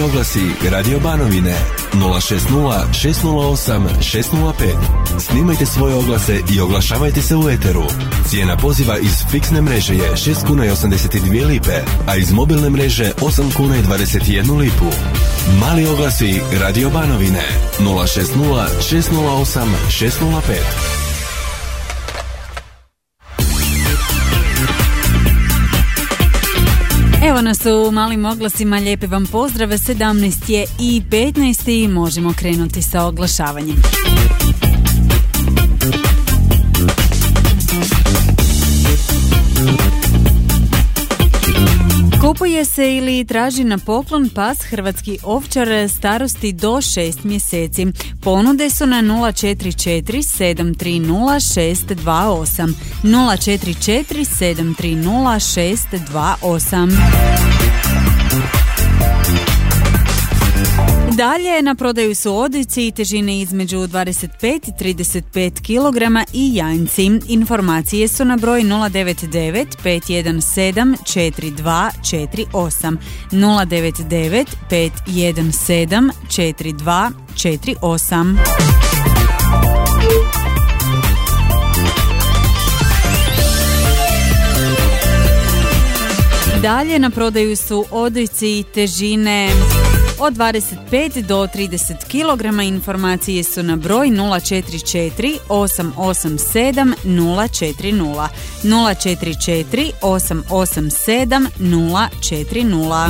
oglasi Radio Banovine 060 608 605. Snimajte svoje oglase i oglašavajte se u eteru. Cijena poziva iz fiksne mreže je 6 kuna i 82 lipe, a iz mobilne mreže 8 kuna i 21 lipu. Mali oglasi Radio Banovine 060 608 605. Evo nas u malim oglasima, lijepi vam pozdrave, 17 je i 15 i možemo krenuti sa oglašavanjem. Kupuje se ili traži na poklon pas hrvatski ovčar starosti do 6 mjeseci. Ponude su na 044 730 628. 044 730 628. Dalje na prodaju su odojci težine između 25 i 35 kg i janjci. Informacije su na broj 099 517 4248. 099 517 4248. Dalje na prodaju su odojci težine od 25 do 30 kg. Informacije su na broj 044 887 040. 044 887 040.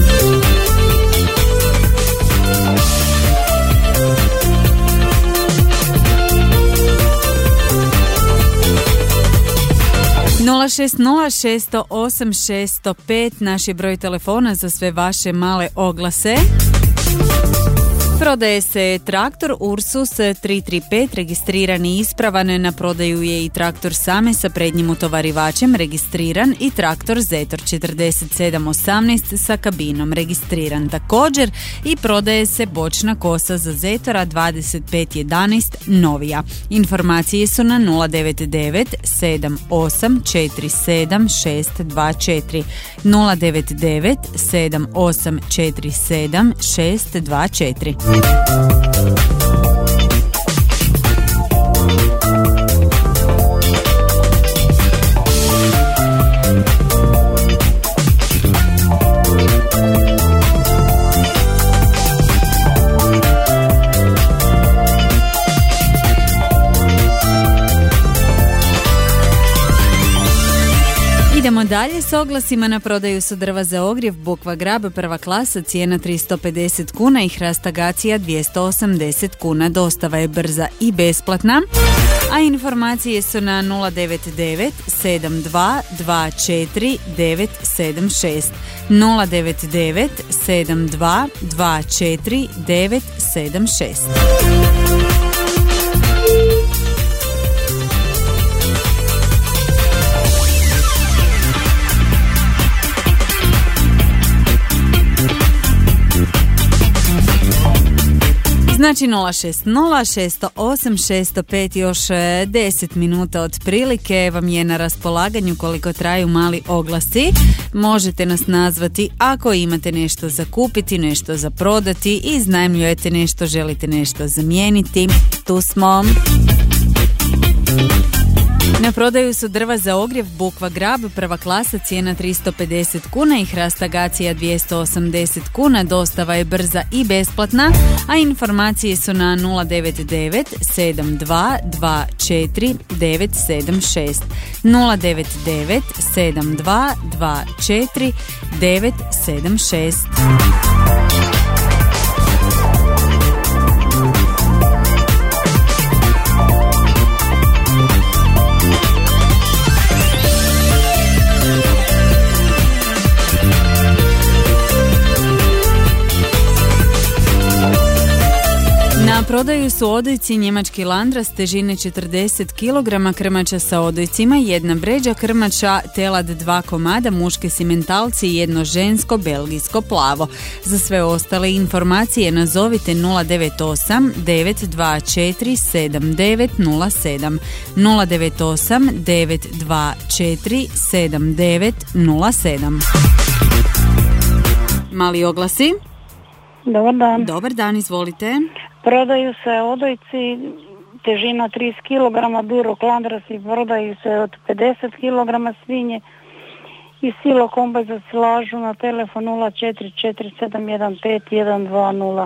Nula 60 608 605 naš je broj telefona za sve vaše male oglase. Prodaje se traktor Ursus 335, registriran i ispravan. Na prodaju je i traktor Same sa prednjim utovarivačem, registriran, i traktor Zetor 4718 sa kabinom, registriran također, i prodaje se bočna kosa za Zetora 2511 novija. Informacije su na 099 7847 624. 099 7847 624. Idemo dalje s oglasima. Na prodaju su drva za ogrjev Bukva Grab prva klasa, cijena 350 kuna i hrastagacija 280 kuna. Dostava je brza i besplatna, a informacije su na 099 7224 976. 099 7224 976. Znači 060 608 605, još 10 minuta otprilike vam je na raspolaganju koliko traju mali oglasi. Možete nas nazvati ako imate nešto za kupiti, nešto za prodati, iznajmljujete nešto, želite nešto zamijeniti. Tu smo. Na prodaju su drva za ogrjev Bukva Grab prva klasa, cijena 350 kuna i hrastagacija 280 kuna. Dostava je brza i besplatna, a informacije su na 099 7224 976. 099 7224 976. Na prodaju su odojci njemački landras težine 40 kg, krmača sa odojcima, jedna bređa krmača, telad 2 komada, muški simentalci i jedno žensko belgijsko plavo. Za sve ostale informacije nazovite 098 924 7907. 098 924 7907. Mali oglasi. Dobar dan. Dobar dan, izvolite. Prodaju se odojci, težina 30 kg, Duroc Landrasi, prodaju se od 50 kg svinje i Silo kombaj za silažu na telefon 0447151200.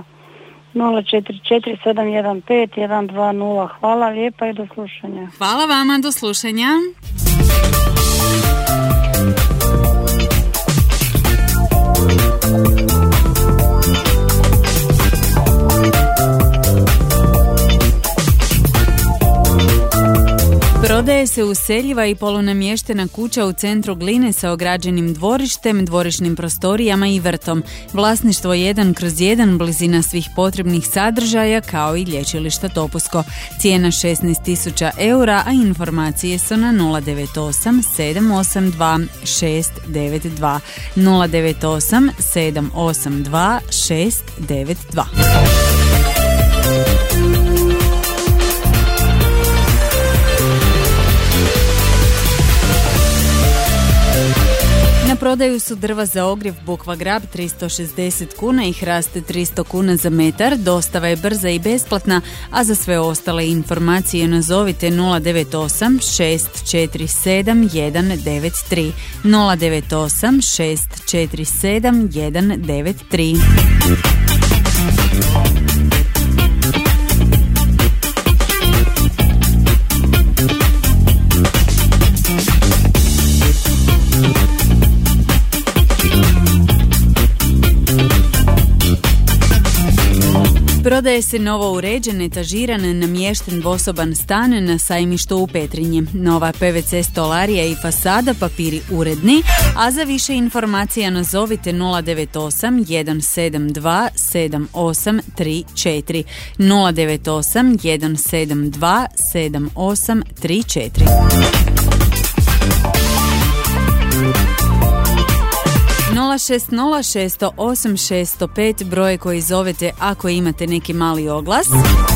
0447151200. Hvala lijepa i do slušanja. Hvala vama, do slušanja. Prodaje se useljiva i polunamještena kuća u centru Gline sa ograđenim dvorištem, dvorišnim prostorijama i vrtom. Vlasništvo 1/1, blizina svih potrebnih sadržaja kao i lječilišta Topusko. Cijena 16.000 eura, a informacije su na 098 782 692. 098 782 692. Na prodaju su drva za ogrjev Bukva Grab 360 kuna i hraste 300 kuna za metar. Dostava je brza i besplatna, a za sve ostale informacije nazovite 098 647 193. 098 647 193. Prodaje se novo uređen, etažiran, namješten dvosoban stan na Sajmištu u Petrinji. Nova PVC stolarija i fasada, papiri uredni, a za više informacija nazovite 098 172 7834. 098 172 7834. 060 608 605, broje koji zovete ako imate neki mali oglas.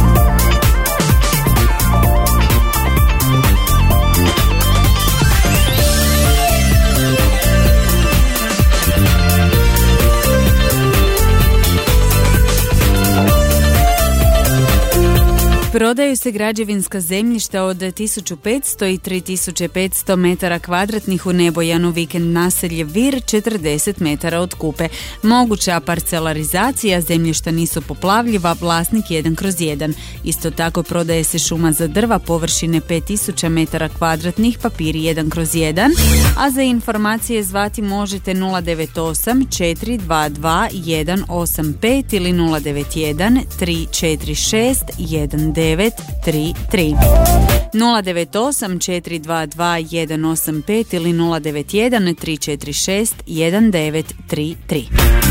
Prodaju se građevinska zemljišta od 1500 i 3500 metara kvadratnih u Nebojanu, vikend naselje Vir, 40 metara od Kupe. Moguća parcelarizacija, zemljišta nisu poplavljiva, vlasnik 1/1. Isto tako prodaje se šuma za drva površine 5000 metara kvadratnih, papiri 1/1, a za informacije zvati možete 098 422 185 ili 091 346 1933. 098 422 185 ili 091 346 1933.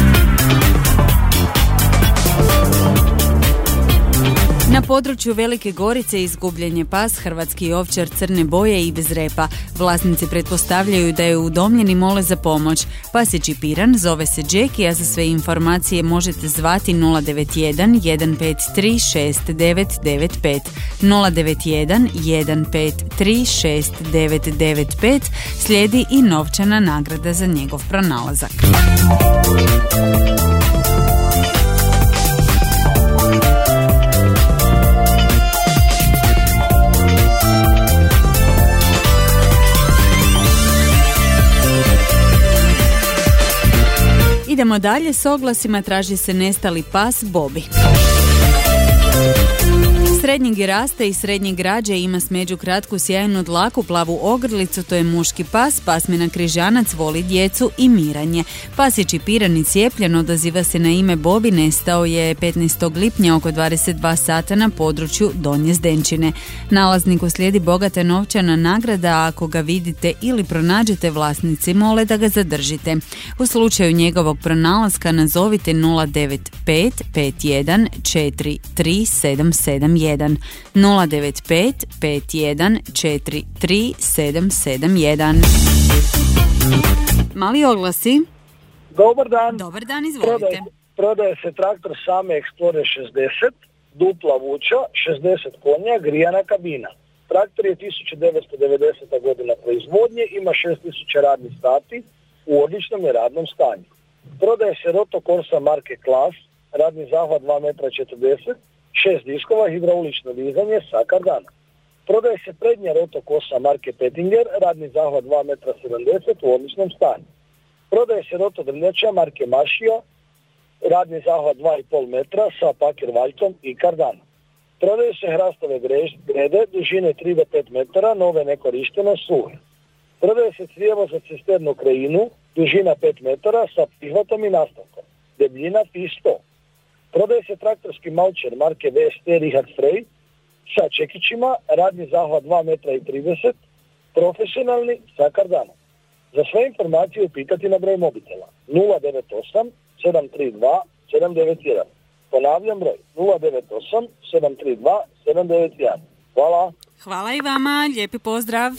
Na području Velike Gorice izgubljen je pas, hrvatski ovčar crne boje i bez repa. Vlasnici pretpostavljaju da je udomljen i mole za pomoć. Pas je čipiran, zove se Jackie, a za sve informacije možete zvati 091 153 6995. 091 153 6995. Slijedi i novčana nagrada za njegov pronalazak. Idemo dalje s oglasima, traži se nestali pas Bobby. Srednjeg je rasta i srednjeg građa, ima smeđu kratku sjajnu dlaku, plavu ogrlicu, to je muški pas, pasmina križanac, voli djecu i miranje. Pas je čipiran i cijepljen, odaziva se na ime Bobby, nestao je 15. lipnja oko 22 sata na području Donje Zdenčine. Nalazniku slijedi bogata novčana nagrada, a ako ga vidite ili pronađete, vlasnici mole da ga zadržite. U slučaju njegovog pronalaska nazovite 095 51 43771. 095 51 43771. Mali oglasi. Dobar dan. Dobar dan, izvolite. Prodaje se traktor Same Explorer 60, dupla vuča, 60 konja, grijana kabina. Traktor je 1990. godina proizvodnje, ima 6000 radnih sati, u odličnom je radnom stanju. Prodaje se Roto Corsa marke Class, radni zahvat 2,40 m, 6 diskova, hidraulično dizanje sa kardana. Prodaje se prednja roto kosa marke Pettinger, radni zahvat 2,70 m u odličnom stanju. Prodaje se roto drnjača marke Mašija, radni zahvat 2,5 metra sa paker valjkom i kardanom. Prodaju se hrastove grede, dužine 3 do 5 metara, nove nekorištene, suhe. Prodaje se crijevo za cisternu krajinu, dužina 5 metara sa prihvatom i nastavkom, debljina pi 100. Prodaje se traktorski malčer marke VST Richard Frey sa čekićima, radni zahvat 2,30 m, profesionalni sa kardanom. Za sve informacije upitati na broj mobitela 098 732 791. Ponavljam broj 098 732 791. Hvala. Hvala i vama, lijepi pozdrav.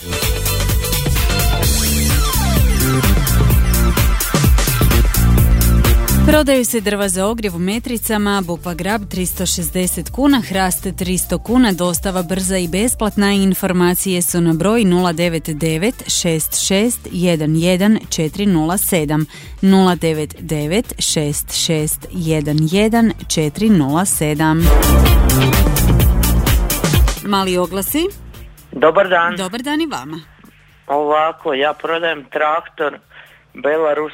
Prodaju se drva za ogrjev u metricama, bukva grab 360 kuna, hrast 300 kuna, dostava brza i besplatna. Informacije su na broj 099 66 11 407 099 66 11 407. Mali oglasi. Dobar dan. Dobar dan i vama. Ovako, ja prodajem traktor Belarus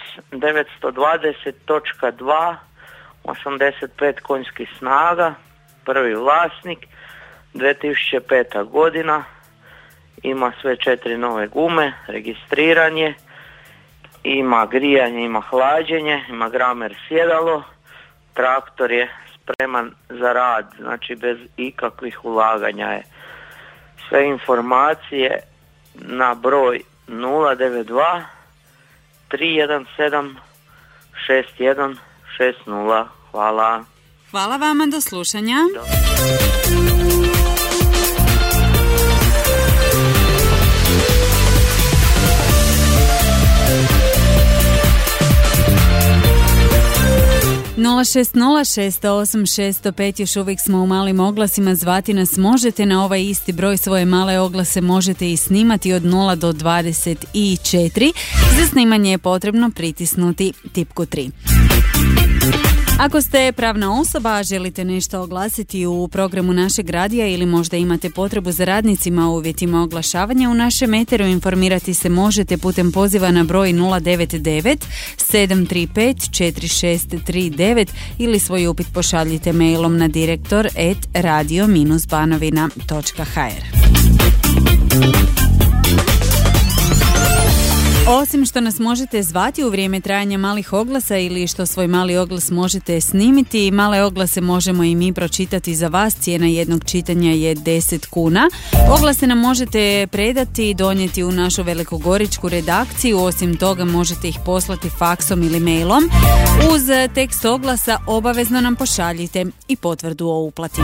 920.2, 85 konjskih snaga, prvi vlasnik, 2005. godina, ima sve 4 nove gume, registriranje, ima grijanje, ima hlađenje, ima gramer sjedalo, traktor je spreman za rad, znači bez ikakvih ulaganja je. Sve informacije na broj 092 317 6160. Hvala. Hvala vama, do slušanja. Nula 608-605, još uvijek smo u malim oglasima, zvati nas možete na ovaj isti broj, svoje male oglase možete i snimati od 0 do 24. Za snimanje je potrebno pritisnuti tipku 3. Ako ste pravna osoba, a želite nešto oglasiti u programu našeg radija ili možda imate potrebu za radnicima u uvjetima oglašavanja u našem eteru, informirati se možete putem poziva na broj 099 735 4639 ili svoj upit pošaljite mailom na direktor@radio-banovina.hr. Osim što nas možete zvati u vrijeme trajanja malih oglasa ili što svoj mali oglas možete snimiti, male oglase možemo i mi pročitati za vas. Cijena jednog čitanja je 10 kuna. Oglase nam možete predati i donijeti u našu velikogoričku redakciju. Osim toga možete ih poslati faksom ili mailom. Uz tekst oglasa obavezno nam pošaljite i potvrdu o uplati.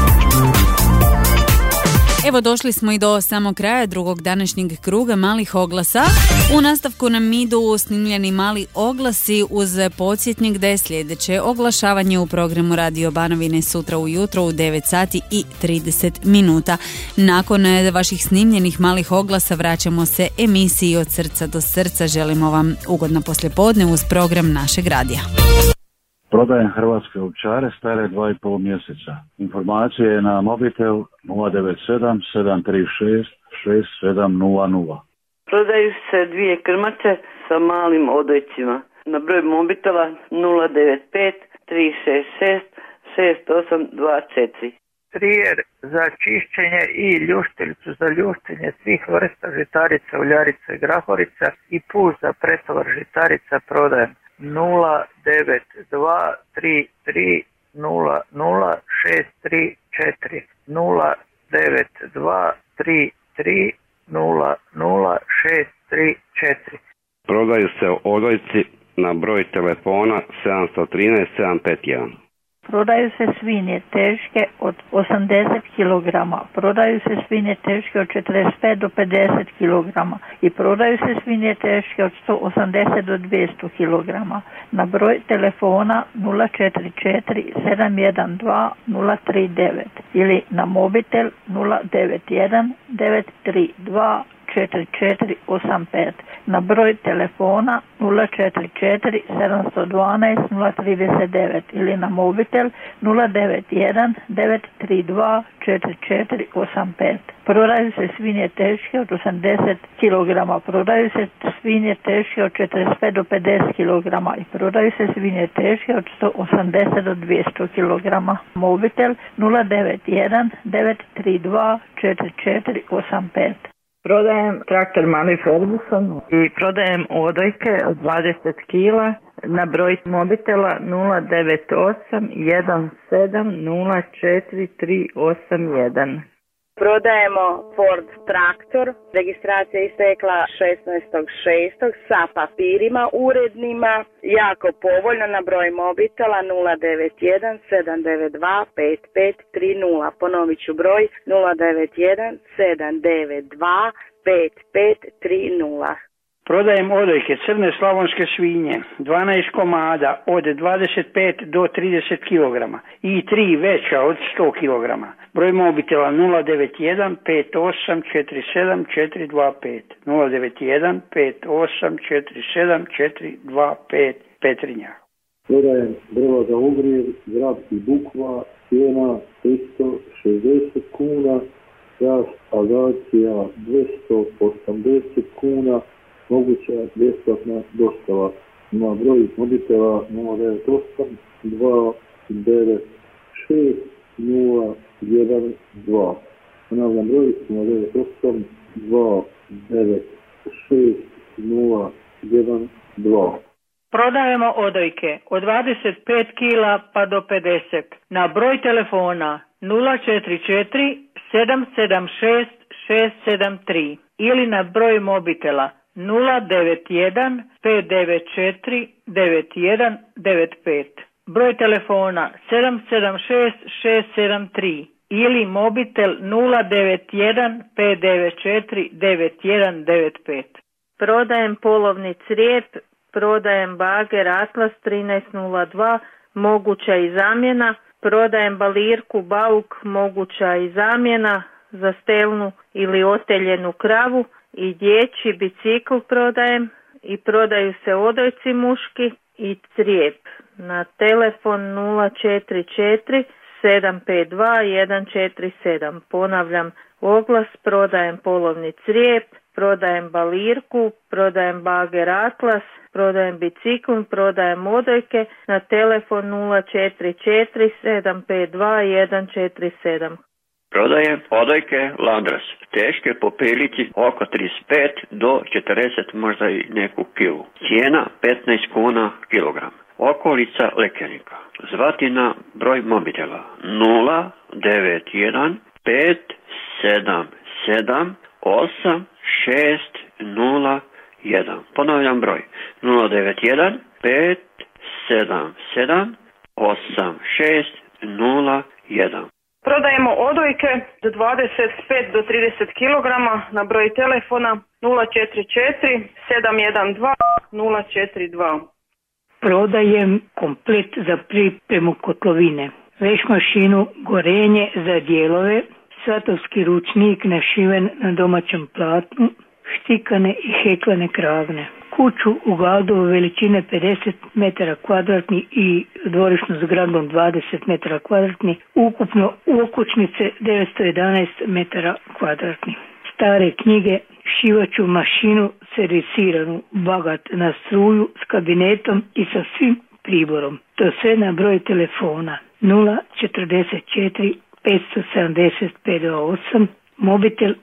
Evo, došli smo i do samog kraja drugog današnjeg kruga malih oglasa. U nastavku nam idu snimljeni mali oglasi uz podsjetnik da je sljedeće oglašavanje u programu Radio Banovine sutra ujutro u 9 sati i 30 minuta. Nakon vaših snimljenih malih oglasa vraćamo se emisiji Od srca do srca. Želimo vam ugodno poslijepodne uz program našeg radija. Prodajem hrvatske ovčare stare 2,5 mjeseca. Informacije je na mobitel 097 736 6700. Prodaju se dvije krmače sa malim odojcima. Na broj mobitela 095 366 6824. Trijer za čišćenje i ljuštilicu za ljuštenje svih vrsta žitarica, uljarica i grahorica i puš za pretovar žitarica prodajem 092 33 00 634 092 33 00 634. Prodaju se odojci na broj telefona 713 751. Prodaju se svinje teške od 80 kg, prodaju se svinje teške od 45 do 50 kg i prodaju se svinje teške od 180 do 200 kg. Na broj telefona 044 712 039 ili na mobitel 091 932 04485. Na broj telefona 044 712 039 ili na mobitel 091 932 4485. Prodaju se svinje teške od 80 kg, prodaju se svinje teške od 45 do 50 kg i prodaju se svinje teške od 180 do 200 kg. Mobitel 091 932 4485. Prodajem traktor mali Ferguson i prodajem odojke od 20 kg na broj mobitela 098 17 04 381. Prodajemo Ford traktor, registracija istekla 16.6. sa papirima urednima, jako povoljno na broj mobitela 091 792 5530. Ponovit ću broj 091 792 5530. Prodajem odojke crne slavonske svinje, 12 komada od 25 do 30 kg i 3 veća od 100 kg. Broj mobitela 091 58 47 425. 091 58 47 425 Petrinja. Prodajem drva za ugrijev, grab i bukva, cijena 360 kuna, rast agacija 280 kuna, moguća besplatna dostava na broj mobitela 098 296 012. Ponavljam broj 098 296 012. Prodajemo odojke od 25 kg pa do 50 na broj telefona 044 776 673 ili na broj mobitela 091 594 9195. Broj telefona 776 673 ili mobitel 091 594 9195. Prodajem polovni crijep, prodajem bager Atlas 1302, moguća i zamjena, prodajem balirku Bauk, moguća i zamjena za stelnu ili oteljenu kravu i dječji bicikl prodajem i prodaju se odojci muški i crijep na telefon 044 752 147. Ponavljam oglas, prodajem polovni crijep, prodajem balirku, prodajem bager Atlas, prodajem bicikl, prodajem odojke na telefon 044 752 147. Prodajem odojke Landras, teške po prilici oko 35 do 40, možda i neku kilu. Cijena 15 kuna kilogram. Okolica Lekenika. Zvati na broj mobitela 091 577 8601. Ponavljam broj 091 577 8601. Prodajemo odojke za 25 do 30 kg na broj telefona 044 712 042. Prodajem komplet za pripremu kotlovine, veš mašinu gorenje za dijelove, svatovski ručnik našiven na domaćem platnu, štikane i heklane kravne. Kuću u Galdovu veličine 50 metara kvadratni i dvorišnu zgradu 20 metara kvadratni, ukupno u okućnice 911 metara kvadratni. Stare knjige, šivaću mašinu servisiranu, bagat na struju s kabinetom i sa svim priborom. To sve na broj telefona 044 570 528, mobitel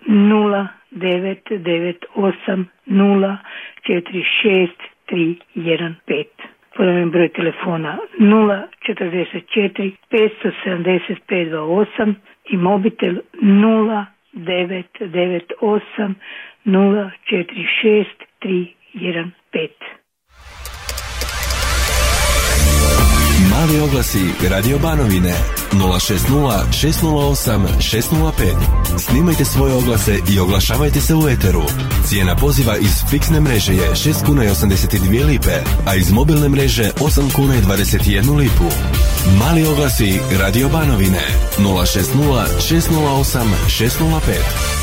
0998 046 315. Ponavljam broj telefona 044 570 528 i mobitel 0998 046 315. Mali oglasi Radio Banovine 060 608 605. Snimajte svoje oglase i oglašavajte se u eteru. Cijena poziva iz fiksne mreže je 6 kuna i 82 lipe, a iz mobilne mreže 8 kuna i 21 lipu. Mali oglasi Radio Banovine 060 608 605.